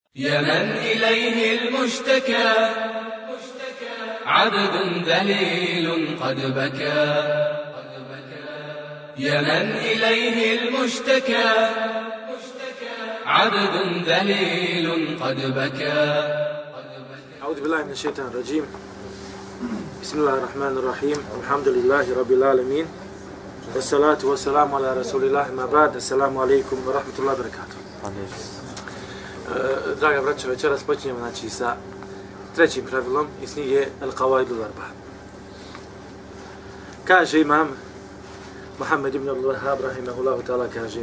يا من إليه المشتكى عبد ذليل قد بكى يا من إليه المشتكى عبد ذليل قد بكى. أعوذ بالله من الشيطان الرجيم. بسم الله الرحمن الرحيم. الحمد لله رب العالمين. والصلاة والسلام على رسول الله. ما بعد. السلام عليكم ورحمة الله وبركاته. Draga braćo, večeras počinjemo sa trećim pravilom iz knjige Al-Qawaidul Arba. Kaže imam Muhammed ibn Abdul Wahhab rahimahullahu ta'ala, kaže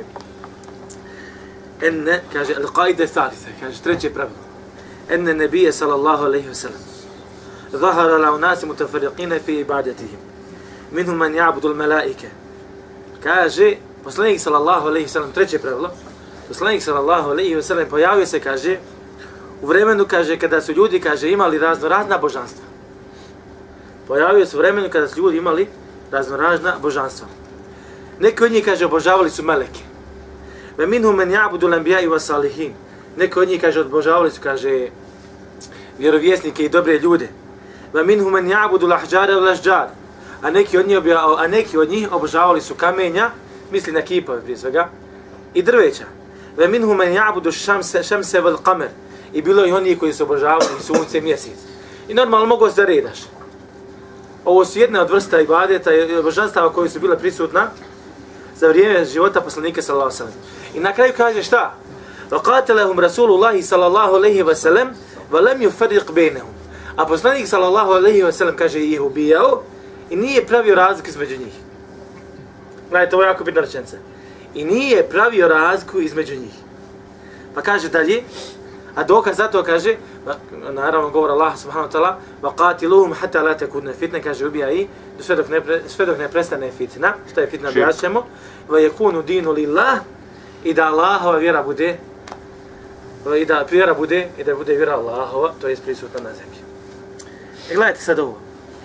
kaže Al-Qaida thalitha, kaže treće pravilo. Enne nebije sallallahu alaihi wa sallam ظهر لأناس متفرقين في عبادتهم منهم من يعبد الملائكة. Kaže poslanik sallallahu alaihi wa sallam, treće pravilo, poslanik sallallahu alejhi ve sellem pojavio se, kaže, u vremenu, kaže, kada su ljudi, kaže, imali razna božanstva. Pojavio se u vremenu kada su ljudi imali razna božanstva. Neki od njih, kaže, obožavali su meleke. Ve minhum men ya'budu al-anbiya'i was-salihin. Neki od njih, kaže, obožavali su, kaže, vjerovjesnike i dobre ljude. Ve minhum men ya'budu al-ahjara wal-ashjar. A neki od njih obožavali su kamenja, misli na kipove prije svega, i drveća. Ve minhum men ya'budu ash-shamsa wal-qamar. I bilo je oni koji su obožavali sunce i mjesec. I normalno mogu se da redaš. Ovo su jedna od vrsta ibadeta i božanstava koji su bile prisutna za vrijeme života poslanika sallallahu alejhi ve sellem. I na kraju kaže šta? Wa qatalahum Rasulullah sallallahu alejhi ve sellem wa lam yufarriq bainahum. A poslanik sallallahu alejhi ve sellem, kaže, ih ubijao i nije pravio razliku između njih. Gledajte, ovo je jako bitna rečenica. I nije pravio razliku između njih. Pa kaže dalje, a dokaz za to, kaže, naravno govor Allah subhanahu wa ta'ala, وَقَاتِلُهُمْ حَتَّى لَا تَكُونَ fitne, kaže, ubija i sve dok ne prestane fitna. Šta je fitna, objašnjamo? وَيَكُونُ دِينُ لِلَّهِ. I da Allahova vjera bude, i da bude vjera Allahova, to je prisutna na zemlji. I gledajte sad ovo.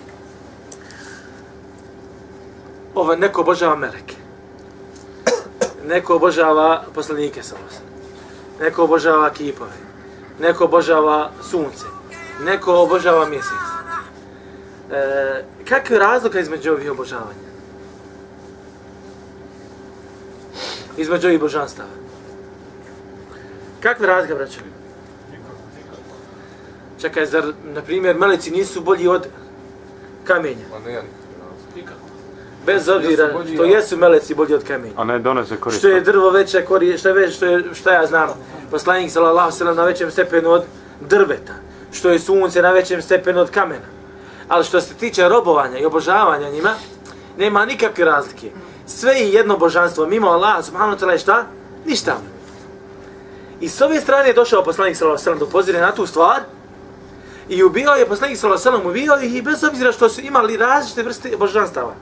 Ovo neko obožava meleke. Neko obožava poslanike sallallahu alejhi ve sellem. Neko obožava kipove. Neko obožava sunce. Neko obožava mjesec. Kakva je razlika između ovih obožavanja? Između ovih božanstava. Kakva je razlika, braćo? Čekaj, zar, na primjer, meleci nisu bolji od kamenja? Bez obzira što jesu meleci bolji od kamenja. A ne donose korist. Što je drvo veće šta ja znam, poslanik sallallahu alejhi ve sellem na većem stepenu od drveta, što je sunce na većem stepenu od kamena. Ali što se tiče robovanja i obožavanja njima, nema nikakve razlike. Sve je jedno božanstvo, mimo Allaha subhanahu wa ta'ala, šta? Ništa. I s ove strane je došao poslanik sallallahu alejhi ve sellem da upozori na tu stvar i ubijao je poslanik sallallahu alejhi ve sellem, ubijao ih i bez obzira što su imali različite vrste božanstava.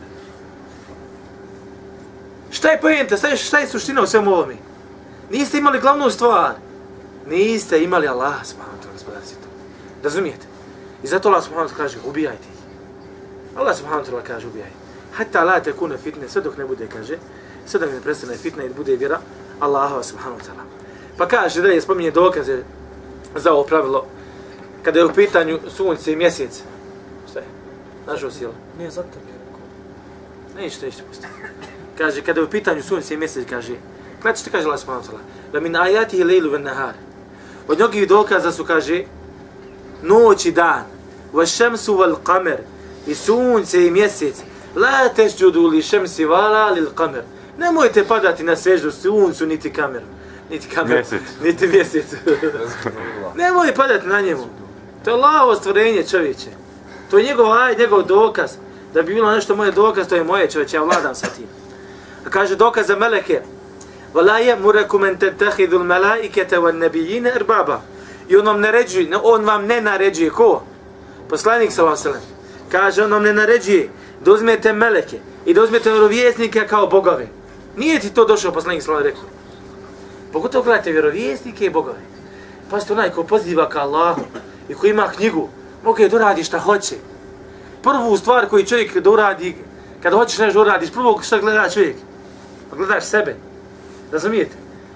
Šta je poenta? Šta je suština u svemu ovome? Niste imali glavnu stvar. Niste imali Allaha subhanahu wa ta'ala, gospodar svjetova. Razumijete? I zato Allah subhanahu wa ta'ala kaže, ubijajte ih. Allah subhanahu wa ta'ala kaže, ubijaj. Hatta la tekune fitne, sve dok ne bude, kaže, sve dok ne prestane fitne i bude vjera Allaha subhanahu wa ta'ala. Pa kaže da je spominje dokaze za ovo pravilo, kada je u pitanju sunce i mjesec. Šta je? Našao si, jel? Nije zato mi je rekao. Nećete pustiti. Kaže, kada je u pitanju sunce i mjesec, kaže, gledajte što kaže Allah subhanahu wa ta'ala, da min ajatihi lejlu ven nahar. Od njogih dokaza su, kaže, noć i dan, wa šemsu wal qamer, i sunce i mjesec, la tesđudu li šemsi vala lil qamer. Nemojte padati na seždu suncu, niti kameru. Niti mjesec. Nemoj padati na njemu. To je Allahovo stvorenje, čovječe. To je njegov dokaz. Da bi bilo nešto moje dokaz, to je moje, čovječe, ja vladam sa tim. A kaže dokaz za meleke. وَلَا يَمُرَكُمْ أَنْ تَتَّخِذُ الْمَلَائِكَةَ وَالنَّبِيِّينَ أَرْبَابًا. I on vam ne naređuje. Ko? Poslanik sallallahu alejhi ve sellem. Kaže, on vam ne naređuje da uzmete meleke i da uzmete vjerovjesnike kao bogove. Nije ti to došao poslanik sallallahu alejhi ve sellem rekao. Pogotovo gledajte vjerovjesnike i bogove. Pazite, onaj ko poziva ka Allahu i ko ima knjigu, može da uradi šta hoće. Prvu stvar koju čovjek da uradi, kada hoćeš nešto uradiš, prvo šta gleda čovjek? Pa gledaš sebe. Razumijete?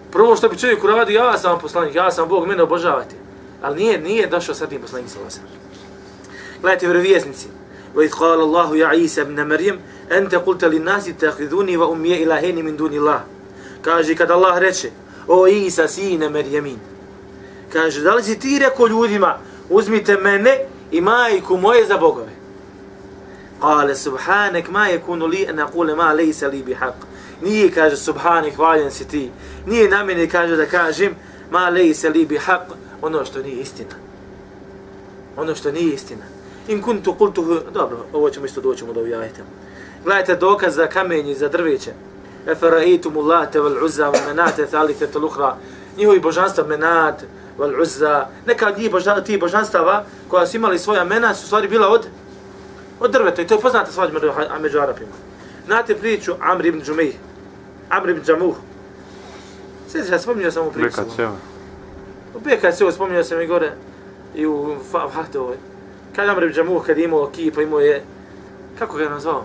Prvo što bi čovjek uradio, ja sam poslanik, ja sam Bog, mene obožavati. Ali nije došao sa tim poslanik sallallahu alejhi ve sellem. Gledajte vjerovjesnici. وَإِذْ قَالَ اللَّهُ يَا عِيسَى ابْنَ مَرْيَمَ أَنْتَ قُلْتَ لِلنَّاسِ اتَّخِذُونِي وَأُمِّيَ إِلَٰهَيْنِ مِنْ دُونِ اللَّهِ. Kaže, kad Allah reče, o Isa, sine Merjemin, kaže, da li si ti rekao ljudima, uzmite mene i majku moje za bogove? Kale, subhanek, ma yakunu li an aqula ma laysa li bihaq. Nije, kaže, subhanek, hvaljen si ti. Nije na mene, kaže, da kažem, ma laysa li bihaq, ono što nije istina. Ono što nije istina. In kuntu qultuhu, dobro, ovo ćemo isto doći do ajeta. Gledajte dokaz za kamenje, za drveće. Efaraitum Allate wal Uzza wa Manate thalithata al-ukhra. Njihovi božanstva Menat wal Uzza. Neka od tih božanstava koja su imali svoja mena su stvari bila od drveta. I to je poznata stvar među Arapima. Znate priču Amr ibn Džumejh, Amr ibn Džamuh. Sjetiš, ja spominjao sam u priču. U BKC-u spominjao sam i gore i u Fahdovoj. Kad Amr ibn Džamuh, kad je imao kipa, imao je, kako ga je nazvao?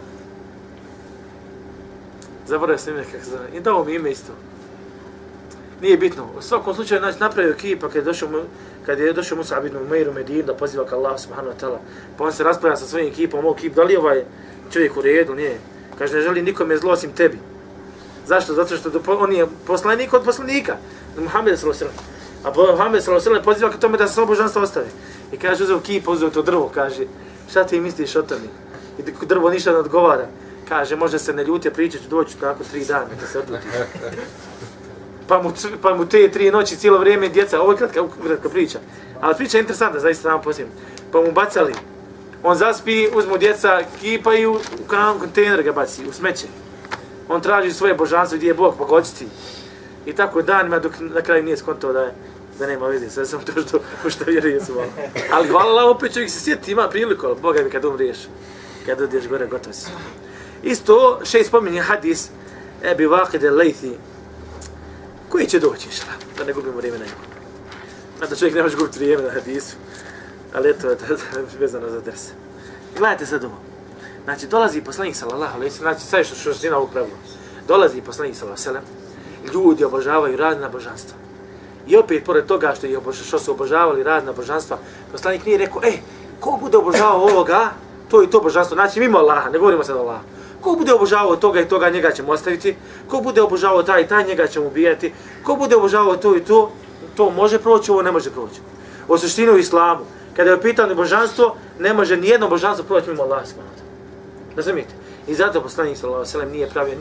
Zaboravio sam ime kako se zove. I dao mi ime isto. Nije bitno. U svakom slučaju napravio kipa kad je došao Mus'ab ibn Umair u Medinu da poziva ka Allah subhanahu wa ta'ala. Pa on se raspravlja sa svojim kipom, ovog kip, da li ovaj čovjek u redu? Nije. Kaže, ne želi nikome zlo osim tebi. Zašto? Zato što on je poslanik od poslanika. Muhammed s.a.v. A Muhammed s.a.v. poziva ka tome da se svo božanstvo ostave. I kaže, uzeo kip, uzeo to drvo, kaže, šta ti misliš o tome? I drvo ništa ne odgovara. Kaže, može se ne ljutje, pričat ću, doći tako 3 dana, da se odluti. Pa mu te 3 noći cijelo vrijeme djeca, ovo je kratka priča, ali priča je interesantna, zaista nam posljedno. Pa mu bacali, on zaspi, uzmu djeca, kipaju, u kontejner ga baci, u smeće. On traži svoje božanstvo, gdje je Bog, pa ga očisti. I tako danima, dok na kraju nije skontao da nema veze, sve sam to što vjeruje su malo. Ali hvala, opet čovjek se sjeti, ima priliku, ali Boga mi kad umriješ, kad odješ gore, gotovo si. Isto, šejh spominje hadis Ebi Waqid al-Laythi, koji će doći, da ne gubimo vrijeme na njegu. Da čovjek ne može gubiti vrijeme na hadisu, ali eto, vezano za ders. Gledajte sad ovo. Znači, dolazi poslanik sallallahu alejhi ve sellem, znači, sad je što ština ovog pravila. Dolazi poslanik sallallahu alejhi ve sellem, ljudi obožavaju razna božanstva. I opet, pored toga što su obožavali razna božanstva, poslanik nije rekao, ko bude obožavao ovoga, to i to božanstvo, znači mimo Allaha, ne govorimo sad o Allaha. Ko bude obožavao toga i toga, njega ćemo ostaviti. Ko bude obožavao taj i taj, njega ćemo ubijati. Ko bude obožavao to i to može proći, ovo ne može proći. U suštini u islamu, kada je pitanje božanstvo, ne može nijedno božanstvo proći mimo Allaha. Razumijete? I zato poslanik sallallahu alejhi ve sellem nije pravio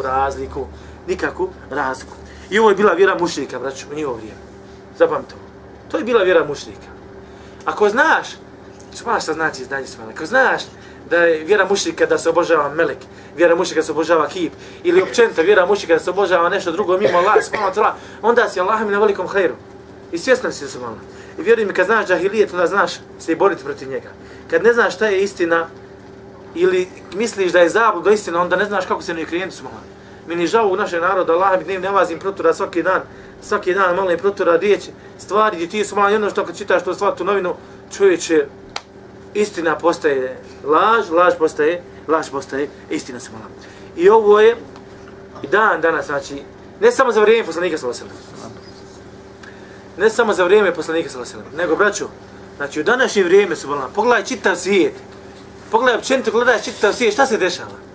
nikakvu razliku. I ovo je bila vjera mušrika, braćo, u njihovo vrijeme. Zapamtite ovo. To je bila vjera mušrika. Ako znaš, šta znači znanje smala, ako znaš da je vjera mušrika da se obožava melek, vjera mušrika da se obožava kip, ili općenito vjera mušrika da se obožava nešto drugo mimo Allah, onda si Allahom na velikom hajru. I svjestan si se malo. I vjeruj mi, kad znaš džahilijet, onda znaš se boriti protiv njega. Kad ne znaš šta je istina, ili misliš da je zabluda istina, onda ne znaš kako se ne krenuti smala. Meni je žao u našem narodu, Allah mi dnevno nalazim protura svaki dan malo je protura riječi, stvari gdje ti su malo jedno što kad čitaš to stvar, tu novinu, čovječe, istina postaje laž postaje istina su malo. I ovo je i danas, znači, ne samo za vrijeme poslanika sallallahu alejhi ve sellem. Ne samo za vrijeme poslanika sallallahu alejhi ve sellem, nego braćo, znači u današnje vrijeme su malo, pogledaj čitav svijet. Pogledaj općenito, gledaj čitav svijet, šta se dešava?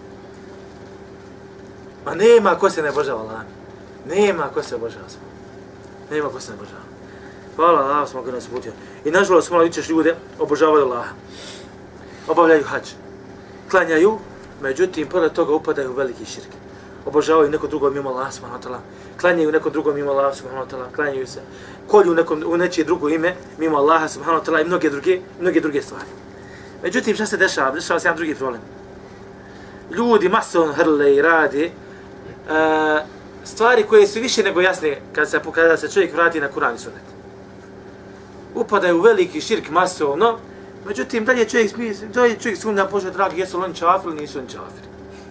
Ma nema ko se ne obožava Allah. Nema ko se obožava. Hvala Allah, smo ga nas uputio. I nažalost, malo vićeš ljude, obožavaju Allaha. Obavljaju hadž. Klanjaju, međutim, pored toga upadaju u veliki širk. Obožavaju neko drugo mimo Allaha, subhanahu wa ta'ala. Klanjaju neko drugo mimo Allaha, subhanahu wa ta'ala. Klanjaju se. Kolju u nečije drugo ime mimo Allaha, subhanahu wa ta'ala, i mnoge druge stvari. Međutim, šta se dešava? Dešava se jedan drugi problem. Ljudi masovno hrle i rade stvari koje su više nego jasne kada se čovjek vrati na Kur'an i Sunnet. Upadaju u veliki širk masovno, međutim, dalje čovjek sumnja, Bože dragi, jesu li oni čafiri ili nisu oni čafiri.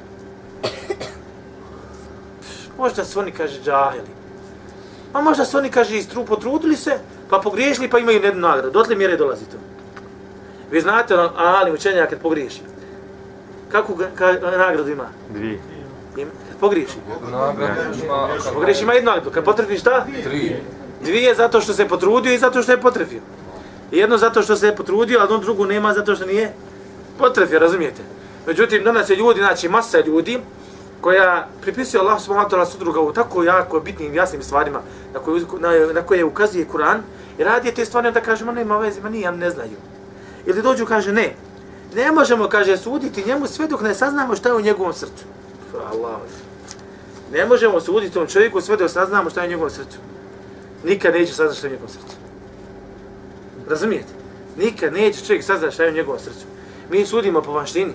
Možda su oni, kaže, džahili. A možda su oni, kaže, potrudili se, pa pogriješili, pa imaju jednu nagradu. Dotle mjere dolazi to. Vi znate, ali učenjak kad pogriješi. Kakvu nagradu ima? Pogriješi. Nagradu Pogriješi ima jednu nagradu. Kad potrefi šta? 3. Dvije zato što se potrudio i zato što je potrefio. Jedno zato što se je potrudio, a jednu drugu nema zato što nije potrefio, razumijete? Međutim, danas je ljudi, znači masa ljudi koja pripisuje Allah subhanahu wa ta'ala sudruga u tako jako bitnim jasnim stvarima na koje ukazuje Kur'an i radi te stvari da kažemo nema veze, ma nije, ne znaju. Ili dođu kaže ne možemo, kaže, suditi njemu sve dok ne saznamo šta je u njegovom srcu. Allah. Ne možemo suditi tom čovjeku sve dok saznamo šta je u njegovom srcu. Nikad neće saznati šta je u njegovom srcu. Razumijete? Nikad neće čovjek saznati šta je u njegovom srcu. Mi sudimo po vanštini.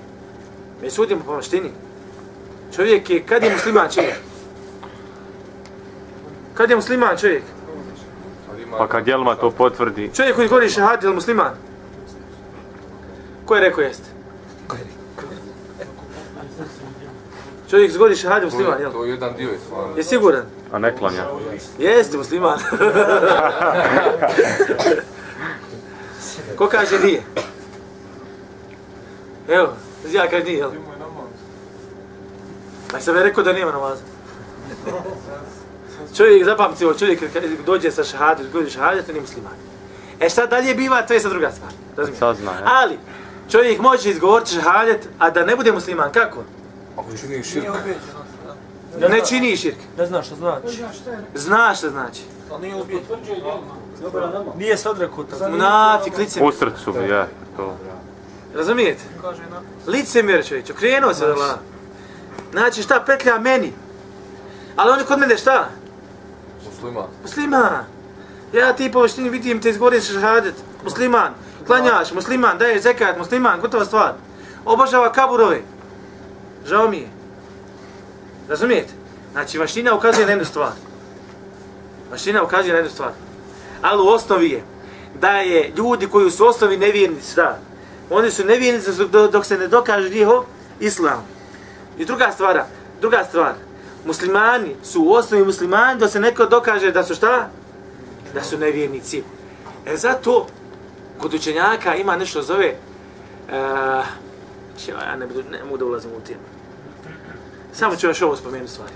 Čovjek je, kad je musliman čovjek? Kad je musliman čovjek? Pa kad djelima to potvrdi. Čovjek koji govori šahad, je li musliman? Ko je rekao jeste? Čovjek zgodi šahad, je musliman, jel? To je jedan dio je stvarno. Je siguran? A ne klanja. Jeste musliman. Ko kaže nije? Evo, ja kaže nije, jel? Pa sam je rekao da nema namaza. Čovjek, zapamti ovo, čovjek kad dođe sa šahadom, govori šahadom, to nije musliman. E šta dalje biva, to je sad druga stvar. Razumiješ? Saznaje. Ali, čovjek može izgovoriti šahadet, a da ne bude musliman, kako? Ako čini širk. Ne čini širk. Ne znaš što znači. Zna što znači. Nije se odrekao tako. Munafik, licemjer. U srcu, je, to. Razumijete? Licemjer čovječ, okrenuo se od Allaha. Znači šta petlja meni? Ali on je kod mene šta? Musliman. Ja ti po vanštini vidim te izgovoriš šahadet. Musliman. Klanjaš, musliman, daješ zekat, musliman, gotova stvar. Obožava kaburove. Žao mi je. Razumijete? Znači vanština ukazuje na jednu stvar. Ali u osnovi je da je ljudi koji su u osnovi nevjernici, šta? Oni su nevjernici dok se ne dokaže njihov islam. I druga stvar, muslimani su u osnovi muslimani dok se neko dokaže da su šta? Da su nevjernici. E zato, kod učenjaka ima nešto zove, ja ne mogu da ulazim u temu. Samo ću još ovo spomenuti stvari.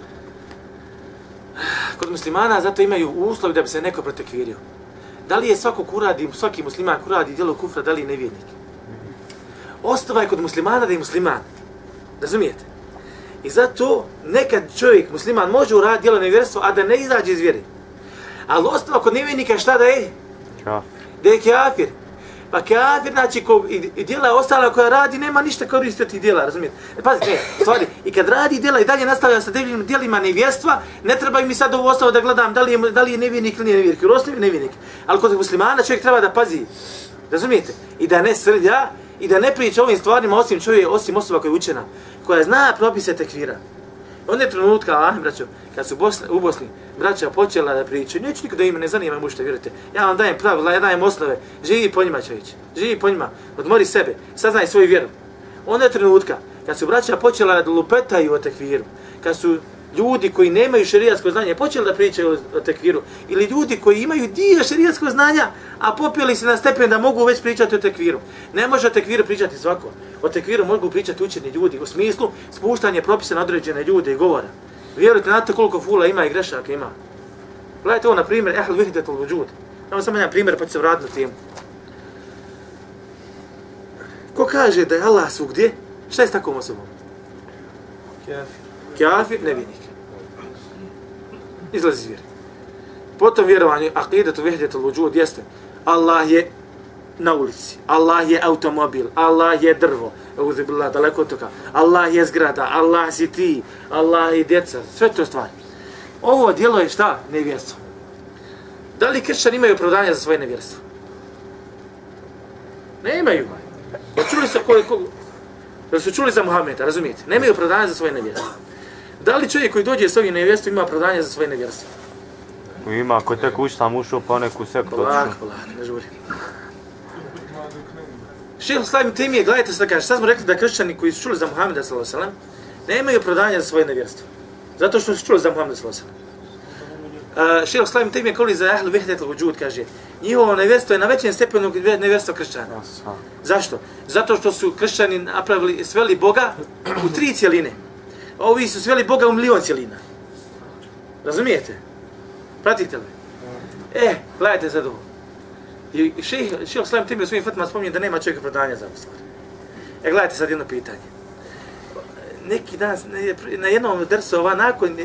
Kod muslimana zato imaju uslovi da bi se neko protekvirio. Da li je svaki musliman ko radi djelo kufra, da li je nevjernik? Osnova je kod muslimana da je musliman. Razumijete? I zato nekad čovjek, musliman, može uraditi djelo nevjerstva, a da ne izađe iz vjere. Ali osnova kod nevjernika šta da je? Da je kafir. Pa kafir, znači, i djela ostala koja radi, nema ništa koristiti od tih djela, razumijete? Pazite, stvari, i kad radi djela i dalje nastavlja sa djelima nevjerstva, ne treba mi sad ovo ostalo da gledam da li je nevjernik ili nije nevjernik, jer osnovi je nevjernik. Ali kod muslimana čovjek treba da pazi, razumijete? I da ne srlja, i da ne priča ovim stvarima osim osoba koja je učena, koja zna propise tekvira. Onda je trenutka, braćo, kad su u Bosni braća počela da pričaju, neću nikada ime, ne zanima možete vjerujete. Ja vam dajem pravila, ja dajem osnove, živi po njima čovječ, živi po njima, odmori sebe, saznaj svoju vjeru. Onda je trenutka, kad su braća počela da lupetaju o tekviru, kad su ljudi koji nemaju šerijatsko znanje počeli da pričaju o tekviru, ili ljudi koji imaju dio šerijatskog znanja, a popeli se na stepen da mogu već pričati o tekviru. Ne može o tekviru pričati svako. O tekviru mogu pričati učeni ljudi, u smislu spuštanje propisa na određene ljude i govora. Vjerujte, znate koliko fula ima i grešaka ima. Gledajte ovo na primjer, ehl vihdetul vujud. Samo jedan primjer pa ću se vratiti na temu. Ko kaže da je Allah svugdje, šta je s takvom osobom? Kafir, nevjernik. Izlazi iz vjere. Potom vjerovanje, aqidatu vihdetul vujud jeste Allah je na ulici, Allah je automobil, Allah je drvo, uzubillah, daleko od toga, Allah je zgrada, Allah si ti, Allah je djeca, sve to stvari. Ovo djelo je šta? Nevjerstvo. Da li kršćani imaju opravdanje za svoje nevjerstvo? Ne imaju. Jer su čuli za Muhameda, razumijete? Nemaju opravdanje za svoje nevjerstvo. Da li čovjek koji dođe s ovim nevjerstvom ima opravdanje za svoje nevjerstvo? Ima, ako je tek sam ušao pa neku sektu odšao. Polako, ne žuri. Šejh Islam Ibn Tejmije, gledajte što kaže, sad smo rekli da kršćani koji su čuli za Muhameda sallallahu alejhi ve sellem nemaju opravdanja za svoje nevjerstvo. Zato što su čuli za Muhameda sallallahu alejhi ve sellem. Šejh Islam Ibn Tejmije govori za ahlu vihdetul vujud, kaže, njihovo nevjerstvo je na većem stepenu nevjerstva kršćana. Zašto? Zato što su kršćani sveli Boga u tri cjeline. Ovi su sveli Boga u milion cijelina. Razumijete? Pratite li? Gledajte sad ovo. I šejh Slavim Temi u svojim fatima spominje da nema čovjeka prodanja za ovu stvar. Gledajte sad jedno pitanje. Neki dan, na jednom drsova,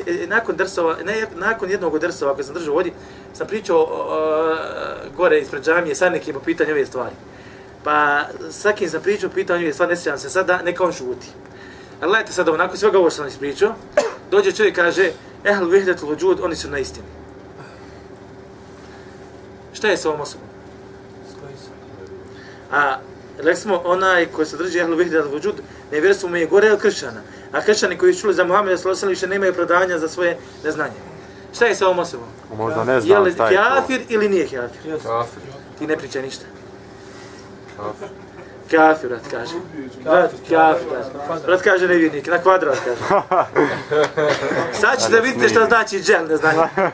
nakon jednog od drsova koji sam držao ovdje, sam pričao gore ispred džamije sa nekim po pitanju ove stvari. Pa sa kim sam pričao, pitao ove stvari, ne sjećam se sada, neka on šuti. A gledajte sad ovo, nakon svega ovo što sam ispričao, dođe čovjek i kaže, ehl vihdetul vudžud, oni su na istini. Šta je s ovom osobom? A rekli smo, onaj koji se drži ehlu vihdetul vudžud, nevjerstvo mu je gore od kršćana. A kršćani koji čuli za Muhameda s.a.v. više nemaju opravdanja za svoje neznanje. Šta je s ovom osobom? Možda ne znam šta je to. Je li kafir ili nije kafir? Kafir. Ti ne pričaj ništa. Kafir. Kafir, brat kaže. Kafir, brat kaže nevjernik, na kvadrat kaže. Sad ćete vidite šta znači džel, neznanje.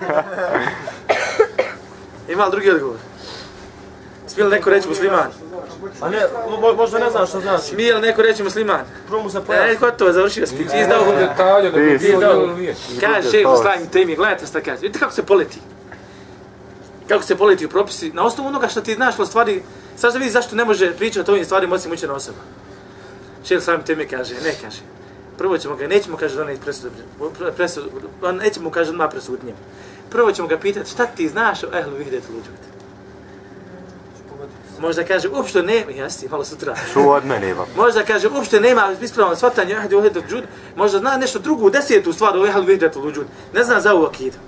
Ima li drugi odgovor? Smije li neko reći musliman? A ne, možda ne znam što znači. Smije li neko reći musliman? Prvo mu se pojasni. Gotovo, završio spič, izdao hu. Detalje da bi bilo ili nije. Kaže šejh Slavim Temi, gledajte šta kaže. Vidite kako se poleti. Kako se poleti u propisi. Na osnovu onoga što ti znaš o stvari, sad da vidi zašto ne može pričati o ovim stvarima osim učena osoba. Šejh Slavim Temi kaže, ne kaže. Prvo ćemo ga, nećemo kaže doneti presudu, nećemo kaže odmah presuditi njemu. Prvo ćemo ga pitati šta ti znaš o ehlu vihdetul vudžud. Možda kaže, uopšte nema, jasti, malo sutra. Čuo od mene, Ivan. Možda kaže, uopšte nema ispravno shvatanje ehlu vihdetul vudžud, možda zna nešto drugu, 10. stvar o ehlu vihdetul vudžud. Ne zna za ovu akidu.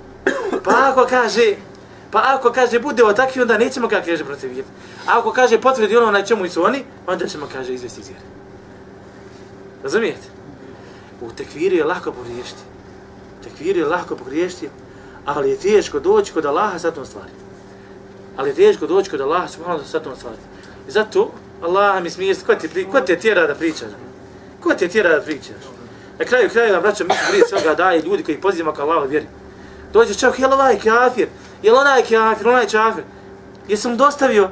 Pa ako kaže, bude ovo takvi, onda nećemo ga kaže protiv vjeri. A ako kaže, potvrdi ono na čemu su oni, onda ćemo kaže izvesti iz vjeri. Razumijete? U tekviru je lako pogriješiti. Tekviru je lako pogriješiti, ali je teško doći kod Allaha sa tom stvari. Ali je teško doći kod Allaha sa tom stvari. I zato, Allah mi smije, ko te tjera da pričaš? Ko te tjera da pričaš? Na kraju krajeva, braćo, mi su prije svega daje ljudi koji pozivamo ka Allahu vjeri. Dođe čovjek, jel ovaj kafir? Jel onaj kafir, onaj čafir? Jesam mu dostavio?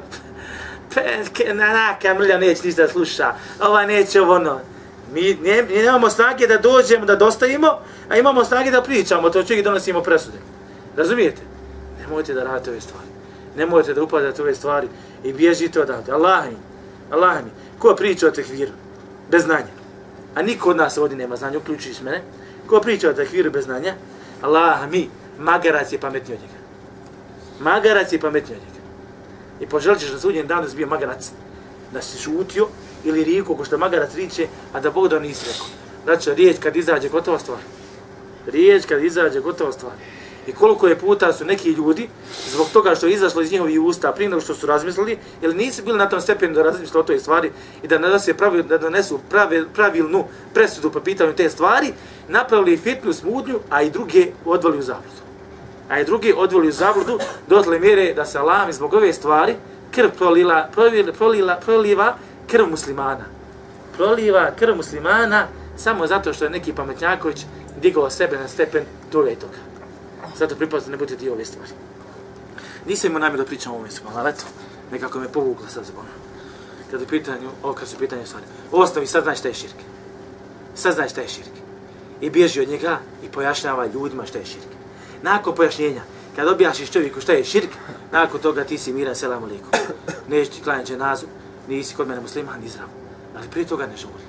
Naka mrlja neće ništa sluša, ovaj neće ono. Mi nemamo snage da dođemo, da dostavimo, a imamo snage da pričamo, to čovjek donosimo presude. Razumijete? Nemojte da radite ove stvari. Nemojte da upadate ove stvari i bježite odavde. Allah mi, ko priča o tekviru? Bez znanja. A niko od nas ovdje nema znanja, uključujući mene. Ko priča o tekviru bez znanja? Allah mi, magarac je pametniji od njega. Magarac je pametniji od njega. I poželit ćeš na sudnjem danu da si bio magarac, da si šutio ili rijeku, ko što magarac riče, a da Bog da nisi rekao. Znači, riječ kad izađe gotova stvar. Riječ kad izađe gotova stvar. I koliko je puta su neki ljudi, zbog toga što je izašlo iz njihovih usta, prije nego što su razmislili, ili nisu bili na tom stepenu da razmisle o toj stvari i da donesu pravilnu presudu po pitanju te stvari, napravili fitnu smutnju, a i druge odveli u zabludu. Dotle mjere da se Allah zbog ove stvari krv proliva krv muslimana. Proliva krv muslimana samo zato što je neki pametnjaković digao sebe na stepen toga i toga. Zato pripazite, ne budete dio ove stvari. Nisam imao namjer da pričam o ovome su, ali eto, nekako me povukla sad zbog. Kad su pitanje stvari. U osnovi sad znaš šta je širk. Sad znaš šta je širk. I bježi od njega i pojašnjava ljudima šta je širk. Nakon pojašnjenja, kad objašiš čovjeku šta je širk, nakon toga ti si miran, selam alejkum. Nećeš ti klanjati dženazu, nisi kod mene musliman, ni zdrav. Ali prije toga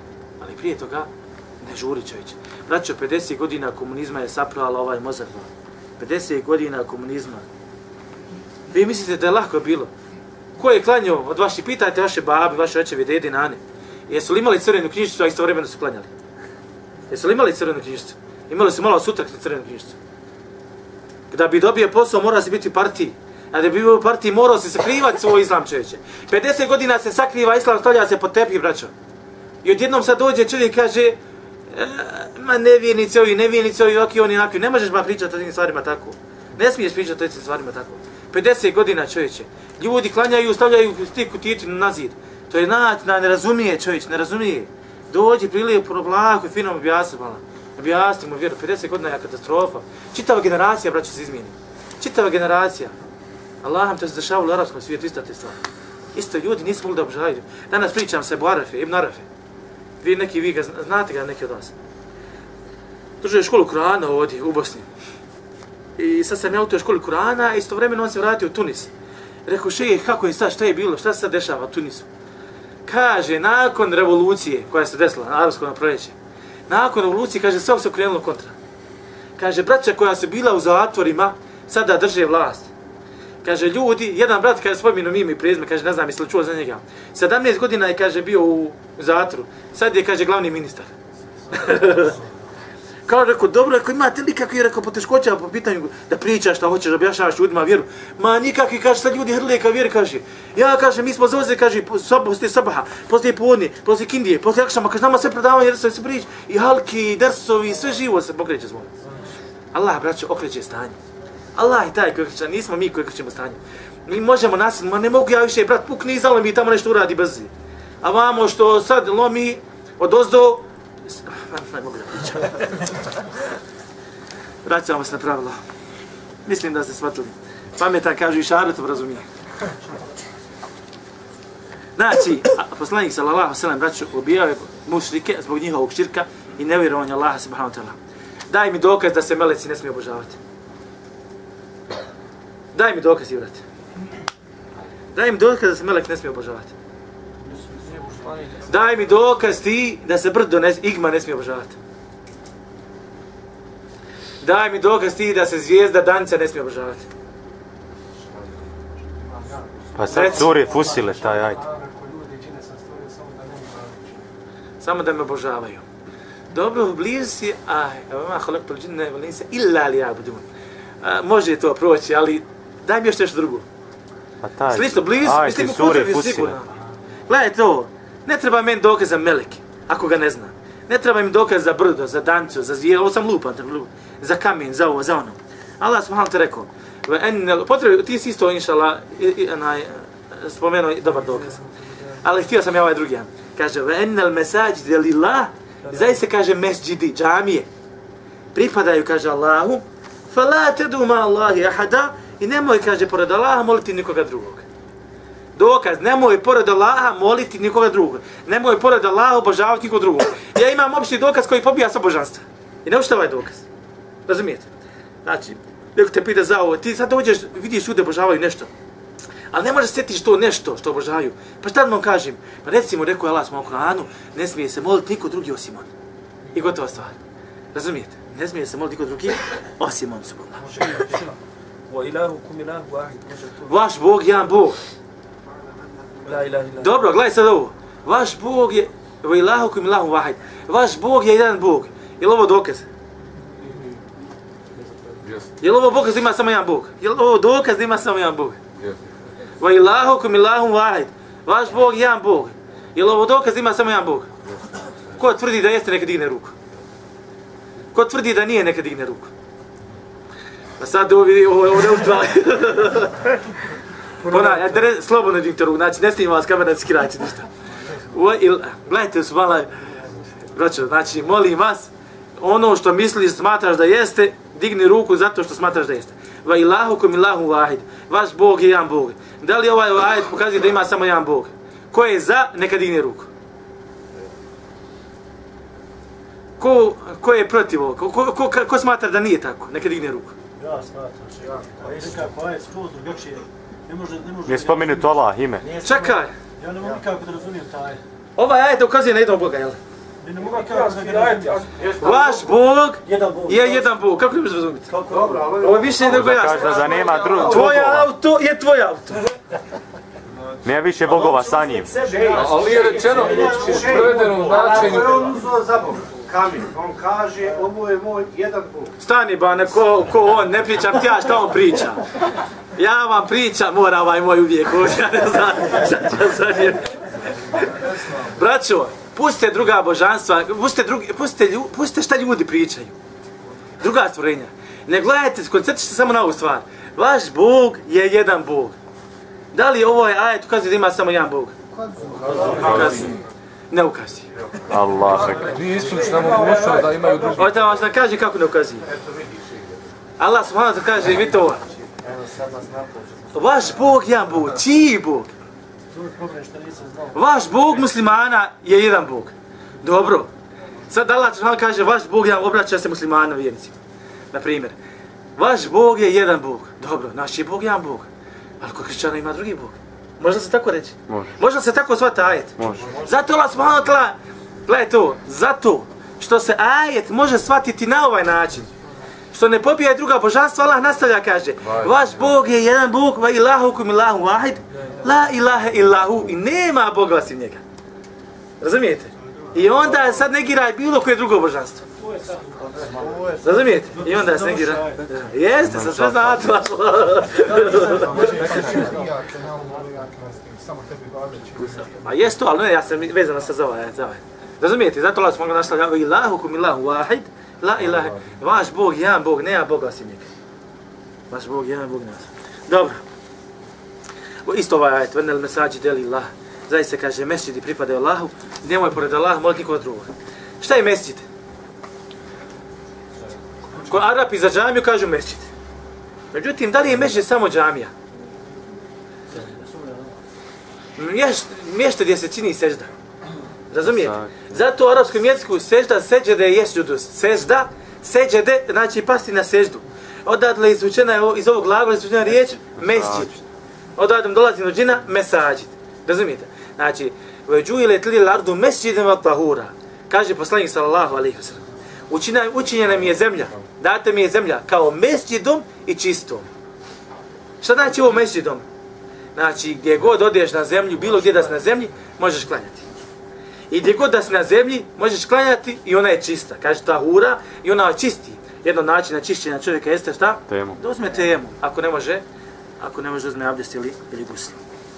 ne žuri čovječe. Braćo, 50 godina komunizma je saprala ovaj mozak. 50 godina komunizma. Vi mislite da je lako bilo? Ko je klanjao od vaših? Pitajte vaše babi, vaše očevi, dede, nane. Jesu li imali crvenu knjižicu, a istovremeno su klanjali? Jesu li imali crvenu knjižicu? Imali su malo sutra crvenu knjižicu. Da bi dobio posao, mora se biti u partiji. A da bi bio u partiji, morao se sakrivati svoj islam čovječe. 50 godina se sakriva islam, stavlja se pod tepih, braćo. I odjednom sad dođe čovjek i kaže, ma nevjernici ovi, ovakvi, oni onakvi. Ne možeš ba pričati o tim stvarima tako. Ne smiješ pričati o tim stvarima tako. 50 godina čovječe. Ljudi klanjaju, stavljaju stiku titinu na zid. To je ne razumije čovječ, ne razumije. Dođi prilijepo, lako i fino objasni malo. Objasni mu vjeru, 50 godina je katastrofa. Čitava generacija, braćo, se izmijeni. Čitava generacija. Allahom to se dešavalo u arapskom svijetu, ista te stvari. Isto ljudi nisu mogli da obžavaju. Danas pričam se Ibn Arafe. Vi ga znate ga neki od vas. držao je školu Kur'ana ovdje u Bosni. I sad sam ja u toj školi Kur'ana i istovremeno on se vratio u Tunis. Rekao, šejh, kako je sad, šta je bilo, šta se sad dešava u Tunisu? Kaže, nakon revolucije koja se desila na arapskom proljeće, nakon revolucije, kaže, sve se okrenulo kontra. Kaže, braća koja su bila u zatvorima, sada drže vlast. Kaže, ljudi, jedan brat, kaže, svoj ime i prezime, kaže, ne znam, jesi li čuo za njega. 17 godina je, kaže, bio u zatvoru. Sad je, kaže, glavni ministar. Kao rekao, dobro, ako imate nikakvi, rekao, poteškoća po pitanju da pričaš šta hoćeš, objašnjavaš ljudima vjeru. Ma nikakvi, kaže, sad ljudi hrle ka vjeri, kaže. Ja, kaže, mi smo zoze, kaže, poslije sabaha, poslije podne, poslije kindije, poslije akšama, kaže, nama sve predavanje, jer se prič, i halki, i dersovi, sve živo se pokreće zvona. Allah, braćo, okreće stanje. Allah je taj koji okreće, nismo mi koji okrećemo stanje. Mi možemo nasilno, ma ne mogu ja više, brat, pukni i zalomi, tamo nešto uradi brzi. A vamo što sad lomi od ozdo, ne mogu da pričam. Vraćamo se na pravilo. Mislim da ste shvatili. Pametan kaže i šaretom razumije. Znači, poslanik sallallahu alejhi ve sellem braću ubijao je mušrike zbog njihovog širka i nevjerovanja Allaha subhanahu wa ta'ala. Daj mi dokaz da se meleci ne smiju obožavati. Daj mi dokaz, brate. Daj mi dokaz da se melek ne smije obožavati. Daj mi dokaz ti da se brdo igma ne smije obožavati. Daj mi dokaz ti da se zvijezda danca ne smije obožavati. Pa sad curi fusile taj, ajde. Samo da me obožavaju. Dobro, blizu si, ma khalaqtul jinna wal insa illa liya'budun. Može to proći, ali daj mi još nešto drugo. Pa taj, slično, blizu, mislim, curi fusile. Gledaj to, ne treba meni dokaz za meleke, ako ga ne znam. Ne treba im dokaz za brdo, za dancu, za zvijer, ovo sam lupan, za kamen, za ovo, za ono. Allah subhanahu te rekao, ti si isto, inšala, spomenuo dobar dokaz. Ali htio sam ja ovaj drugi. Kaže, وَأَنَّ الْمَسَاجِدَ لِلَّهِ zaista kaže mesdžidi, džamije, pripadaju, kaže Allahu, فَلَا تَدُوا مَا اللَّهِ أَحَدًا i nemoj, kaže, pored Allaha moliti nikoga drugog. Dokaz, nemoj pored Allaha moliti nikoga drugog. Nemoj pored Allaha obožavati nikoga drugog. Ja imam opšti dokaz koji pobija sa božanstva. I ne učite ovaj dokaz. Razumijete? Znači, neko te pita za ovo, ti sad dođeš, vidiš ljude obožavaju nešto. Ali ne možeš sjetiš to nešto što obožavaju. Pa šta da vam kažem? Pa recimo, rekao je Allah u Kur'anu, ne smije se moliti niko drugi osim on. I gotova stvar. Razumijete? Ne smije se moliti niko drugi osim on subhanallah. Vaš Bog je jedan Bog. Dobro, gledaj sad ovo. Vaš Bog je ilahukum ilahu wahid. Vaš Bog je jedan Bog. Je li ovo dokaz? Je li ovo dokaz da ima samo jedan Bog? Je li ovo dokaz da ima samo jedan Bog? Va ilahukum ilahu wahid. Vaš Bog je jedan Bog. Je li ovo dokaz da ima samo jedan Bog? Ko tvrdi da jeste, neka digne ruku. Ko tvrdi da nije, neka digne ruku. Pa sad ovo ne utvali. Slobodno dignite ruku, znači ne snima vas kamera, ne skirajte ništa. Gledajte su malo, braćo, znači molim vas, ono što misliš, smatraš da jeste, digni ruku zato što smatraš da jeste. Va ilahukum ilahu wahid. Vaš Bog je jedan Bog. Da li ovaj ajet pokazuje da ima samo jedan Bog? Ko je za, neka digne ruku. Ko je protiv ovoga? Ko smatra da nije tako? Neka digne ruku. Ja smatram. Nekako ajet skroz drugačije. Ne spomenu to Allah, ime. Čekaj. Ja ne mogu nikako da razumijem taj. Ovaj ajet ukazuje na jednog Boga, jel? Ne mogu nikako da ga razumijem. Vaš Bog je jedan Bog. Kako ne možeš razumjeti? Ovo je više nego jasno. Kaže da nema drugog. Tvoj auto je tvoj auto. Nema više bogova sa njim. Ali je rečeno u prevedenom značenju. On uzeo za Bog. Kamin. On kaže, ovo je moj jedan Bog. Stani ba, ko on, ne pričam ti ja šta on priča. Ja vam pričam, mora ovaj moj uvijek ovdje, ja ne znam šta ću za njim. Braćo, pustite druga božanstva, pustite šta ljudi pričaju. Druga stvorenja. Ne gledajte, koncentrište samo na ovu stvar. Vaš Bog je jedan Bog. Da li ovo je ajet ukazuje da ima samo jedan Bog? Ukazuje. Ne ukazuje. Allah. Nije isključno mogućno da imaju drugi. Ovo vam sam kaže kako ne ukazuje. Allah subhanahu wa ta'ala kaže, vidite ovo. Vaš Bog je jedan Bog. Čiji Bog? Vaš Bog muslimana je jedan Bog. Dobro. Sad Allah kaže, vaš Bog je, obraća se muslimana vjernicima. Na primjer, vaš Bog je jedan Bog. Dobro, naš je Bog jedan Bog. Ali kod kršćana ima drugi Bog. Može se tako reći? Može. Može se tako shvatiti ajet? Može. Zato Allah subhanahu wa ta'ala, gledaj to, zato što se ajet može shvatiti na ovaj način. Što ne pobija druga božanstva, Allah nastavlja kaže, vaš Bog je jedan Bog, va ilahukum ilahu wahid, la ilaha illahu, i nema Boga osim njega. Razumijete? I onda sad negira bilo koje drugo božanstvo. Razumijete? I onda se negira. Jeste, sa sve znate. A jest to, ali ne, ja sam vezana sa za ovaj. Razumijete? Zato Allah smo ga nastavljali, ilahukum ilahu wahid, la ilaha, vaš Bog, jedan Bog, nema Boga osim njega. Vaš Bog, jedan Bog, nema. Dobro. Isto ovaj ajet, vernel mesađi deli Allah. Zaista kaže, mesđidi pripadaju Allahu, nemoj pored Allaha moliti nikoga drugog. Šta je mesđid? Ko Arapi za džamiju kažu mesđid. Međutim, da li je mesđid samo džamija? Mjesto gdje se čini sežda. Razumijete? Zato u arapskom jeziku sežda, seđede je jesđudus. Sežda, seđede, znači pasti na seždu. Odatle izvučena je iz ovog glagola izvučena riječ mesđid. Odatle dolazi nođina mesađid. Razumijete? Znači, veđuile tli lardu mesđidem wa tahura. Kaže poslanik sallallahu alejhi ve sellem. Učinjena mi je zemlja, date mi je zemlja kao mesđidom i čistom. Šta znači ovo mesđidom? Znači, gdje god odeš na zemlju, bilo gdje da si na zemlji, možeš klanjati. I gdje god da si na zemlji, možeš klanjati i ona je čista. Kaže tahura i ona je čisti. Jedno način čišćenja čovjeka jeste šta? Temu. Da uzme temu, ako ne može uzme abdest ili gusl.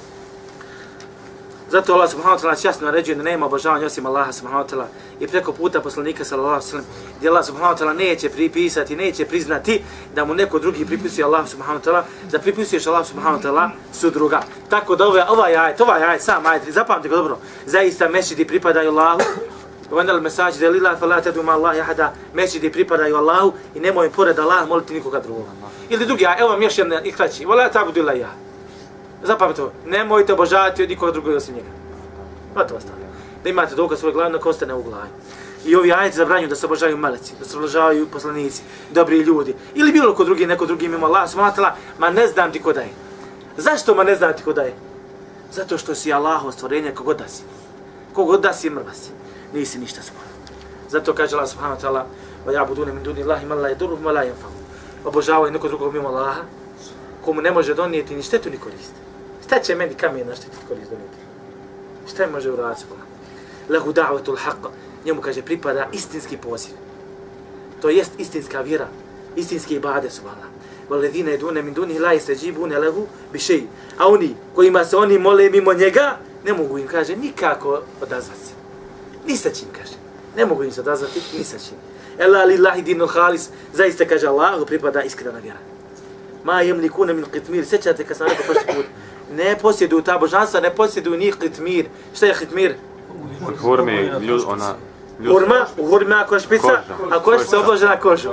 Zato Allah subhanahu wa ta'ala jasno naređuje da nema obožavanja osim Allaha subhanahu wa ta'ala i preko puta poslanika sallallahu alejhi ve sellem gdje Allah subhanahu wa ta'ala neće pripisati, neće priznati da mu neko drugi pripisuje Allah subhanahu wa ta'ala, da pripisuješ Allah subhanahu wa ta'ala sudruga. Tako da ovaj ajet, sam ajet, zapamtite ga dobro, zaista mesđidi pripadaju Allahu, وَنَلْ مَسَاجِدَ لِلَّهِ فَلَا تَدْعُوا مَعَ اللَّهِ أَحَدًا, mesđidi pripadaju Allahu i nemoj pored Allaha moliti nikoga drugog. Ili drugi ajet, evo vam još jedan i kraći, وَلَا تَعْبُدُوا إِلَّا إِيَّهُ. Zapamtite ovo, nemojte obožavati od nikoga drugog osim njega. Vrlo vas stavlja. Da imate dokaz svoj glavi, ako ostane u glavi. I ovi ajeti zabranjuju da se obožavaju meleci, da se obožavaju poslanici, dobri ljudi. Ili bilo ko drugi, neko drugi mimo Allah subhanahu wa ta'ala, ma ne znam ti ko daje. Zašto ma ne znam ti ko daje? Zato što si Allahovo stvorenje kogod da si. Kogod da si mrva si. Nisi ništa subhanahu. Zato kaže Allah subhanahu wa ta'ala, وَيَعْبُدُونَ مِنْ دُونِ اللَّهِ مَنْ لَا يَضُرُّهُمْ وَلَا يَنْفَعُهُمْ. Obožavaju neko drugog mimo Allaha, komu ne može donijeti ni štetu ni korist. Šta će meni kamen naštetiti korist donijeti? Šta je može uraditi? Lahu da'vatul haqq. Njemu kaže pripada istinski poziv. To jest istinska vjera, istinski ibade su Allah. Waladina yaduna min dunihi la yastajibuna lahu bi shay. A oni kojima se oni mole mimo njega, ne mogu im kaže nikako odazvati se. Ni sa čim kaže. Ne mogu im se odazvati ni sa čim. Ela lillahi dinul khalis. Zaista kaže Allahu pripada iskrena vjera. Ma yamlikuna min qitmir. Sećate kad sam rekao prošli put. Ne posjeduju ta božanstva, ne posjeduju ni qitmir. Šta je qitmir? Od hurme, ona... Hurma, u hurme ako je špica, a koša se oblože na kožu.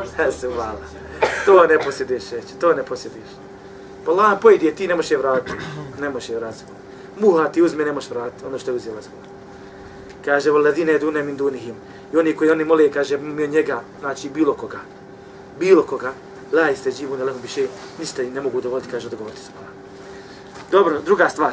To ne posjeduješ, to ne posjeduješ. Pa Allah pojedi je ti, ne možeš je vratiti. Ne možeš je vratiti. Muha ti uzme, ne možeš vratiti ono što je uzela. Kaže, وَالَّذِينَ يَدُونَ مِنْ دُونِهِمْ. I oni koji oni mole, kaže, mimo njega, znači bilo koga. Bilo koga. La yastajibuna lahu bi shay. Ništa ne mogu dogoditi, kaže, dogovoriti se. Dobro, druga stvar.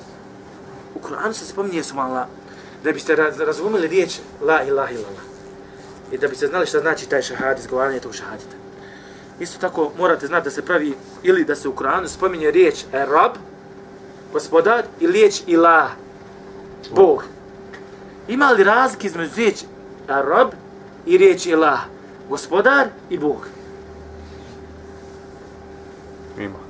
U Kur'anu se spominje subhanallah da biste razumjeli riječ la ilaha illallah. I da biste znali šta znači taj šahad, izgovaranje tog šahadita. Isto tako morate znati da se pravi ili da se u Kur'anu spominje riječ Rab, gospodar, i riječ ilah, Bog. Ima li razlike između riječ Rab i riječ ilah, gospodar i Bog? Ima.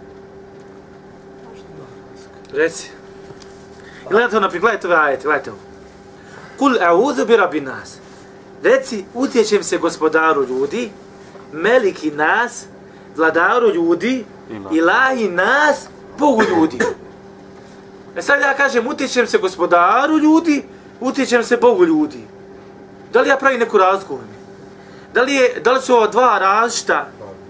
Reci. Gledajte ono, gledajte ove ajete, gledajte ovo. Kul a'udhu bi rabbi nas. Reci, utječem se gospodaru ljudi, meliki nas, vladaru ljudi, ilahi nas, Bogu ljudi. E sad ja kažem, utječem se gospodaru ljudi, utječem se Bogu ljudi. Da li ja pravim neku razliku? Da li su ova dva različita?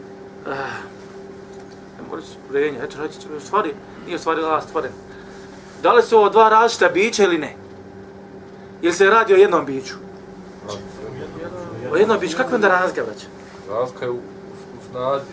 Ne moram se uređenja, eto, stvari, nije stvari Allah stvoren. Da li su ovo dva različita bića ili ne? Ili se radi o jednom biću? O jedno bić, kakva onda razlika, braćo? Razlika je u snazi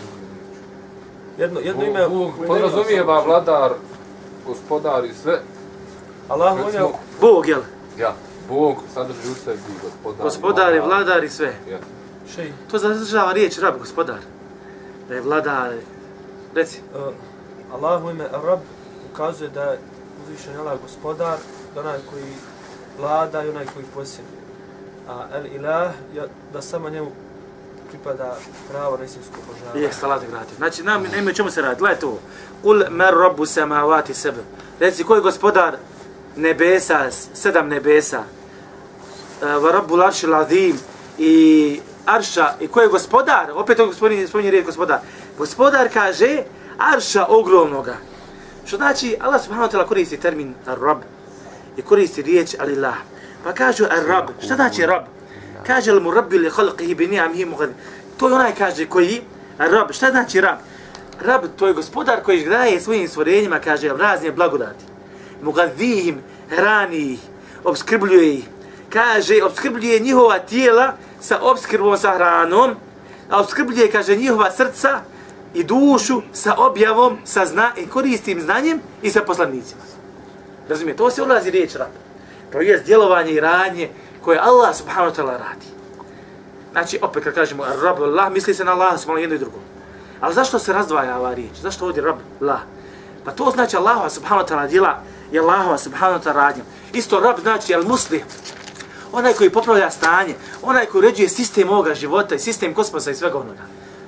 Jedno ime... Bog podrazumijeva vladar, gospodar i sve. Allah on je... Bog, jel? Ja, Bog sadrži u sebi gospodar. Gospodar i vladar i sve. Ja. Šej. To zadržava riječ rab, gospodar. Da je vladar. Reci. Allah u ime Rab ukazuje da je uzvišen Allah gospodar, da onaj koji vlada i onaj koji posjeduje. A El Ilah je da samo njemu pripada pravo na istinsko obožavanje. Je, salate grati. Znači, nema o čemu se radi. Gledajte ovo. Kul mer rabbu samavati sebe. Reci, koji je gospodar nebesa, 7 nebesa. Va rabbu l'aršil azim. I arša. I koji je gospodar? Opet to spominje riječ gospodar. Gospodar kaže arša ogromnoga. Što znači, Allah subhanahu wa ta'ala koristi termin ar-rab. I koristi riječ al-ilah. Pa kažu ar-rab. Šta znači rab? Kaže li mu rabbi li khalqihi bi ni'amihi muqaddim. To je onaj kaže koji rab. Šta znači rab? Rab to je gospodar koji daje svojim stvorenjima, kaže, razne blagodati. Muqaddihim, hrani ih, obskrbljuje ih. Kaže, obskrbljuje njihova tijela sa obskrbom sa hranom, a obskrbljuje, kaže, njihova srca i dušu sa objavom, i koristim znanjem i sa poslanicima. Razumijete, to se ulazi riječ rab. To je djelovanje i radnje koje Allah subhanahu wa ta'ala radi. Znači, opet kad kažemo rab Allah, misli se na Allah subhanahu jedno i drugo. Ali zašto se razdvaja ova riječ? Zašto ovdje rab Allah? Pa to znači Allah subhanahu wa ta'ala djela i Allah subhanahu wa ta'ala radnja. Isto rab znači al-muslih. Onaj koji popravlja stanje, onaj koji uređuje sistem ovoga života i sistem kosmosa i svega onoga.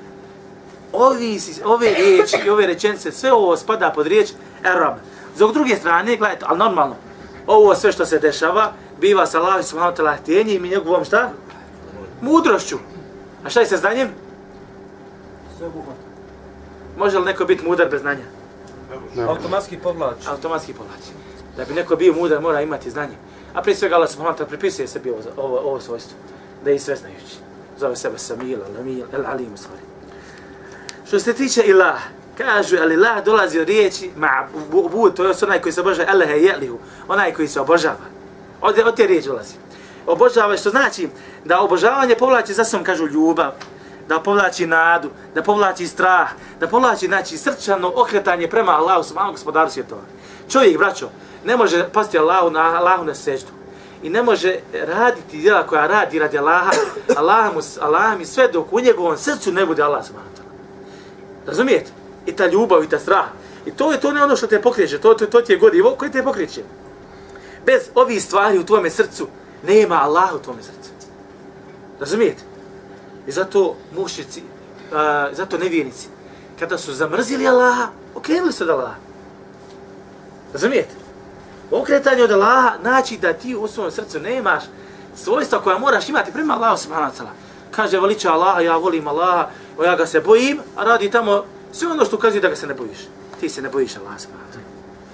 Ove riječi i ove rečenice, sve ovo spada pod riječ rab. Zbog druge strane, gledajte, ali normalno, ovo sve što se dešava, biva sa Allahom subhanahu wa ta'ala htjenjem i njegovom šta? Mudrošću. A šta je sa znanjem? Može li neko biti mudar bez znanja? Automatski povlači. Automatski povlači. Da bi neko bio mudar, mora imati znanje. A prije svega Allah subhanahu wa ta'ala pripisuje sebi ovo svojstvo. Da je i sve znajući. Zove sebe Samil, Al-Amil, Al-Alim u stvari. Što se tiče ilah, kažu al-ilah dolazi od riječi ma'bud, to je onaj koji se obožava, Allah je jelihu, onaj koji se obožava. Od te riječi dolazi. Obožava, što znači da obožavanje povlači za sobom, kažu, ljubav, da povlači nadu, da povlači strah, da povlači, znači, srčano okretanje prema Allahu, subhanahu gospodaru svjetova. Čovjek, braćo, ne može pasti Allahu na seždu i ne može raditi djela koja radi radi Allaha, Allah mi sve dok u njegovom srcu ne bude Allah, subhanahu wa ta'ala. Razumijete? I ta ljubav i ta strah. I to je ne ono što te pokreće, to ti je godivo koje te pokreće. Bez ovih stvari u tvojome srcu nema Allaha u tvojome srcu. Razumijete? I zato mušnici, zato nevjernici, kada su zamrzili Allaha, okrenuli se od Allaha. Razumijete? Okretanje od Allaha znači da ti u svom srcu nemaš svojstva koja moraš imati prema Allahu subhanahu wa ta'ala. Kaže, veliča Allaha, ja volim Allaha, ja ga se bojim, a radi tamo sve ono što ukazuje da ga se ne bojiš. Ti se ne bojiš Allaha subhanahu wa ta'ala.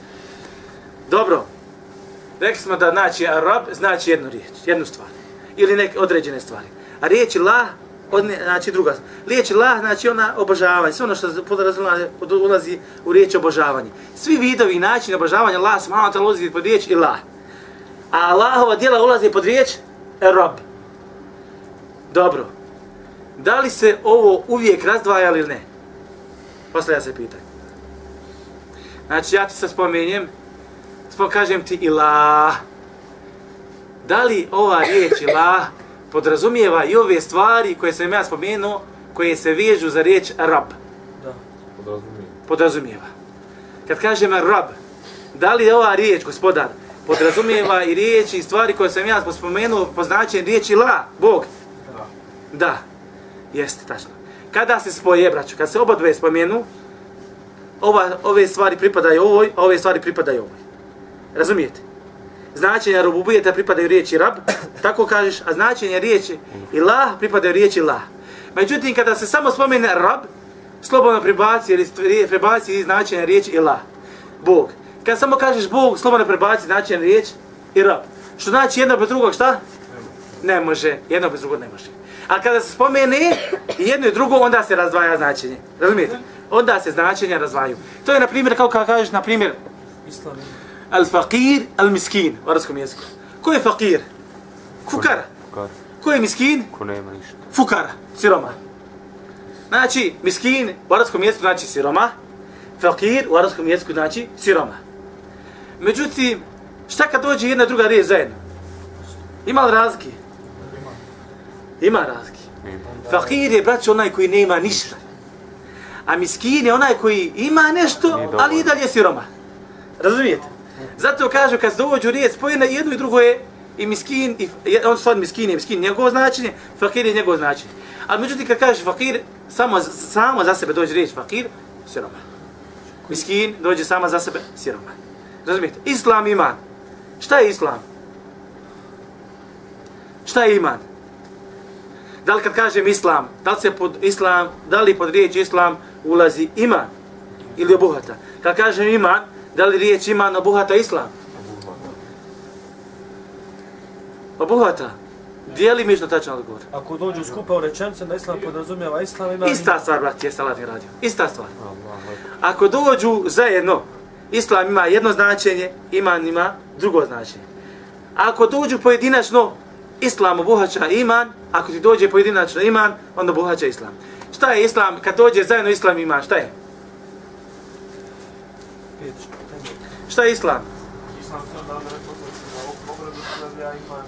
Dobro. Rekli smo da znači rab znači jednu riječ, jednu stvar. Ili neke određene stvari. A riječ Allah znači druga. Riječ Allah znači ona obožavanje, sve ono što ulazi u riječ obožavanje. Svi vidovi i načini obožavanja Allah subhanahu wa ta'ala ulazi pod riječ ilah. A Allahova djela ulazi pod riječ rab. Dobro. Da li se ovo uvijek razdvaja ili ne? Postavlja se pitanje. Znači ja ti se spomenjem, kažem ti ilah. Da li ova riječ ilah podrazumijeva i ove stvari koje sam ja spomenuo, koje se vežu za riječ rab? Da. Podrazumijeva. Kad kažem rab, da li ova riječ, gospodar, podrazumijeva i riječi i stvari koje sam ja spomenuo po značenju riječi ilah, Bog? Da. Jeste, tačno. Kada se spoje, braću, kad se oba dve spomenu, ove stvari pripadaju ovoj, a ove stvari pripadaju ovoj. Razumijete? Značenja rububijeta pripadaju riječi rab, tako kažeš, a značenja riječi ilah pripadaju riječi ilah. Međutim, kada se samo spomene rab, slobodno prebaci značenja riječi ilah, Bog. Kad samo kažeš Bog, slobodno prebaci značenja riječ i rab. Što znači jedno bez drugog šta? Ne može, jedno bez drugog ne može. A kada se spomene jedno i drugo, onda se razdvaja značenje. Razumijete? Onda se značenja razdvaju. To je, na primjer, kao kada kažeš, na primjer, al-faqir, al-miskin, u arabskom jeziku. Ko je faqir? Fukara. Ko je miskin? Ko nema ništa. Fukara, siroma. Znači, miskin u arapskom jeziku znači siroma, fakir u arapskom jeziku znači siroma. Međutim, šta kad dođe jedna druga riječ zajedno? Ima li razlike? Ima razlike. Fakir je, braćo, onaj koji nema ništa. A miskin je onaj koji ima nešto, ali i dalje siroma. Razumijete? Zato kažu kad dođu riječ spojene jedno i drugo je i miskin, on stvar miskin je njegovo značenje, fakir je njegovo značenje. Ali međutim kad kažeš fakir, samo za sebe dođe riječ fakir, siroma. Miskin dođe sama za sebe, siroma. Razumijete? Islam, iman. Šta je islam? Šta je iman? Da li kad kažem islam, da li pod riječ islam ulazi iman ili obuhata? Kad kažem iman, da li riječ iman obuhata islam? Obuhata. Djelimično tačan odgovor. Ako dođu skupa u rečenice da islam podrazumijeva islam, ima... Ista stvar, brat, je salatni radio. Ista stvar. Ako dođu zajedno, islam ima jedno značenje, iman ima drugo značenje. Ako dođu pojedinačno, islam obuhaća iman, ako ti dođe pojedinačno iman, onda obuhaća islam. Šta je islam? Kad dođe zajedno islam i iman, šta je? Šta je islam? Islam sam da rekao da obradu stavlja iman,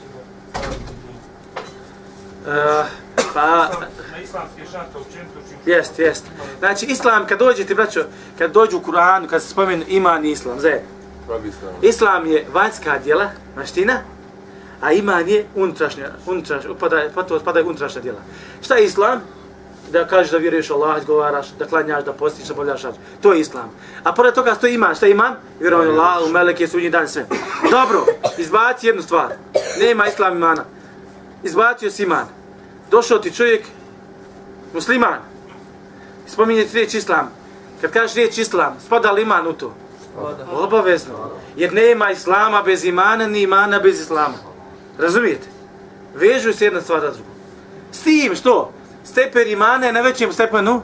na islamske šarte općenito čim... Jest. Znači, islam, kad dođe ti, braćo, kad dođu u Kur'anu, kad se spomenu iman i islam, zajedno. Islam je vanjska djela, maština, a iman je unutrašnja, spadaju unutrašnja djela. Šta je islam? Da kažeš da vjeruješ Allah, izgovaraš, da klanjaš, da postiš, da obavljaš hađ. To je islam. A pored toga stoji iman. Šta je iman? Vjerovanje u Allah, u meleke, sudnji dan, sve. Dobro, izbaci jednu stvar. Nema islam imana. Izbacio si iman. Došao ti čovjek, musliman. Spominje riječ islam. Kad kažeš riječ islam, spada li iman u to? Obavezno. Jer nema islama bez imana, ni imana bez islama. Razumijete? Vežu se jedna stvar za drugu. S tim što? Stepen imana je na većem stepenu.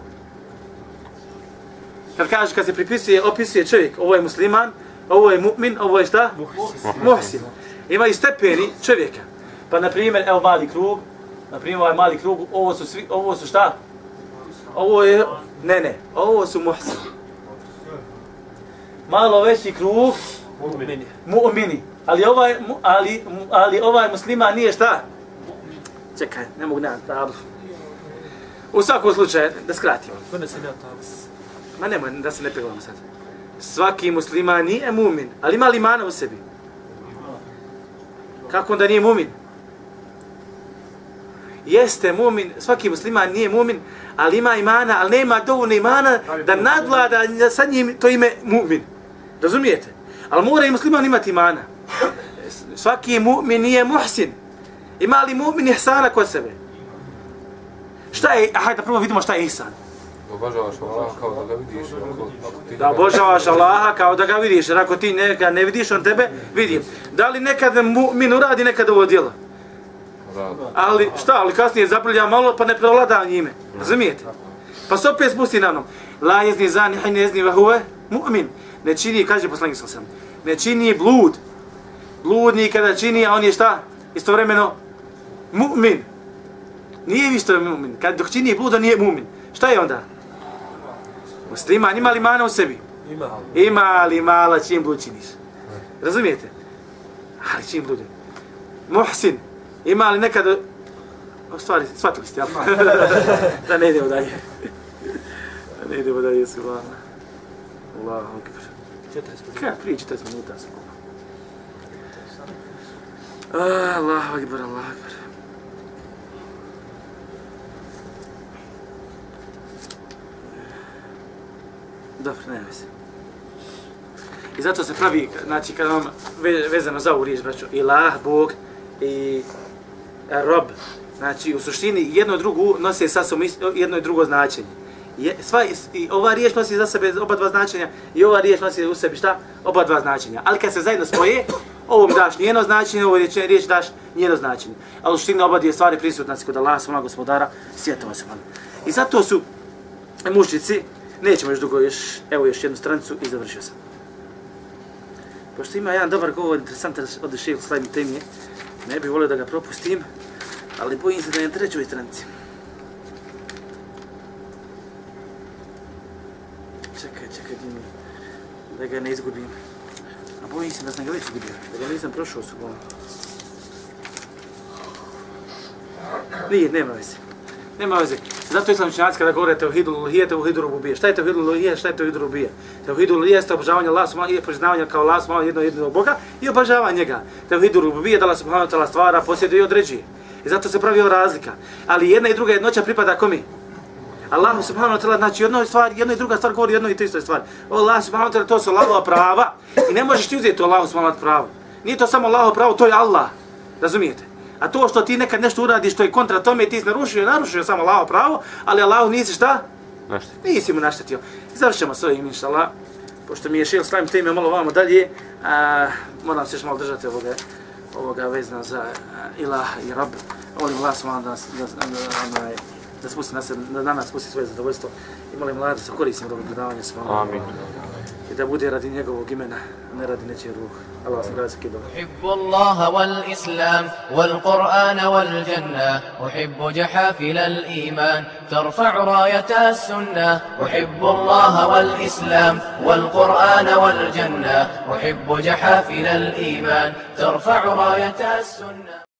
Kad se opisuje čovjek, ovo je musliman, ovo je mu'min, ovo je šta? Muhsin. Imaju stepeni čovjeka. Pa na primjer, evo mali krug, ovaj mali krug, ovo su šta? Ovo je, ovo su muhsin. Malo veći krug, mu'mini. Ali ovaj musliman nije šta? Čekaj, ne mogu nemati tablu. U svakom slučaju, da skratimo. Ma nemoj, da se ne peglamo sad. Svaki musliman nije mu'min, ali ima li imana u sebi? Kako onda nije mu'min? Jeste mu'min, svaki musliman nije mu'min, ali ima imana, ali nema dovoljno imana da nadvlada sa njim to ime mu'min. Razumijete? Ali mora i musliman imati imana. Svaki mu'min nije muhsin. Ima li mu'min ihsana kod sebe? Šta je, hajde da prvo vidimo šta je ihsan. Obožavaš Allaha kao da ga vidiš. Da obožavaš Allaha kao da ga vidiš, jer ako ti nekad ne vidiš, on tebe vidi. Da li nekad mu'min uradi nekad ovo djelo? Ali šta, ali kasnije zaprlja malo pa ne prevlada njime. Razumijete? Pa se opet spusti na mnom. La jezni zani, hajne jezni vahuve, mu'min. Ne čini, kaže poslanik sam, ne čini blud. Bludnik kada čini, a on je šta? Istovremeno mu'min. Nije isto mu'min. Kad dok čini blud, on nije mu'min. Šta je onda? Musliman, ima li mana u sebi? Ima li mala čim blud činiš? Razumijete? Ali čim blud? Muhsin. Ima li nekad... O stvari, shvatili ste, jel? Da ne idemo dalje. Da ne idemo dalje, subhana. Allahu akbar. 40 Kaj, prije 40 minuta sam. Allahu akbar, Allahu akbar. Dobro, nema se. I zato se pravi, znači kada vam vezano za ovu riječ, braćo, ilah, Bog i rob, znači u suštini jedno drugo nose sa sobom jedno i drugo značenje. I ova riječ nosi za sebe oba dva značenja i ova riječ nosi u sebi šta? Oba dva značenja. Ali kad se zajedno spoje, ovom daš njeno značenje, ovoj riječ daš njeno značenje. Ali u suštini oba dvije stvari prisutne kod Allaha svojeg gospodara, svjetova se. I zato su mušnici, nećemo još dugo, evo još jednu stranicu i završio sam. Pošto ima jedan dobar govor, interesantan od Šejha Islama Ibn Tejmije, ne bih volio da ga propustim. Ali bojim se da je na trećoj stranici. Čekaj, da ga ne izgubim. A bojim se da sam ga već izgubio, da ga nisam prošao s ovom. Nije, nema veze. Zato islam učenjaci kada govore tevhidul uluhije, tevhidul rububije. Šta je tevhidul uluhije, šta je tevhidul rububije? Tevhidul uluhije jeste obožavanje Allaha subhanahu i priznavanje kao Allaha subhanahu jednog Boga i obožavanje njega. Tevhidul rububije da Allah subhanahu wa ta'ala stvara, posjeduje i određuje. I zato se pravi razlika. Ali jedna i druga jednoća pripada komi? Allahu subhanahu wa ta'ala, znači jedna i druga stvar govori jednoj i te istoj stvari. Allah subhanahu wa ta'ala, to su Allahova prava i ne možeš ti uzeti Allahu subhanahu wa ta'ala pravo. Nije to samo Allahovo pravo, to je Allah. Razumijete? A to što ti nekad nešto uradiš što je kontra tome, ti si narušio samo Allahovo pravo, ali Allahu nisi šta? Nisi mu naštetio. Završamo s ovim, inša Allah. Pošto mi je šejh Islam teme malo vamo dalje, moram se još malo držati ovoga vezano za Ilah i Rab. Molim Allah subhanahu da spusti na nas spusti svoje zadovoljstvo i molim Allah da se koristimo od ovog predavanja subhanahu. Amin. I da bude radi njegovog imena, ne radi nečije ruh. Allah se grazi kidom. أحب الله والإسلام والقرآن والجنة أحب جحافل الإيمان ترفع راية السنة أحب الله والإسلام والقرآن والجنة أحب جحافل الإيمان ترفع راية السنة